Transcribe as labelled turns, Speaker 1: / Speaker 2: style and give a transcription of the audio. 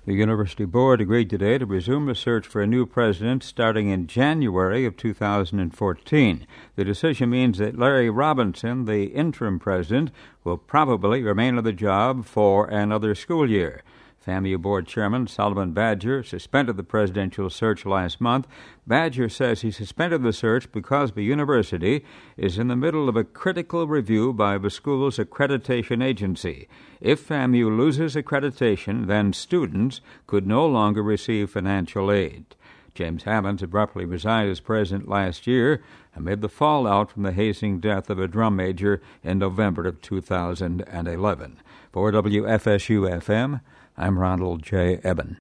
Speaker 1: The University Board agreed today to resume a search for a new president starting in January of 2014. The decision means that Larry Robinson, the interim president, will probably remain on the job for another school year. FAMU Board Chairman Solomon Badger suspended the presidential search last month. Badger says he suspended the search because the university is in the middle of a critical review by the school's accreditation agency. If FAMU loses accreditation, then students could no longer receive financial aid. James Hammonds abruptly resigned as president last year amid the fallout from the hazing death of a drum major in November of 2011. For WFSU-FM, I'm Ronald J. Eben.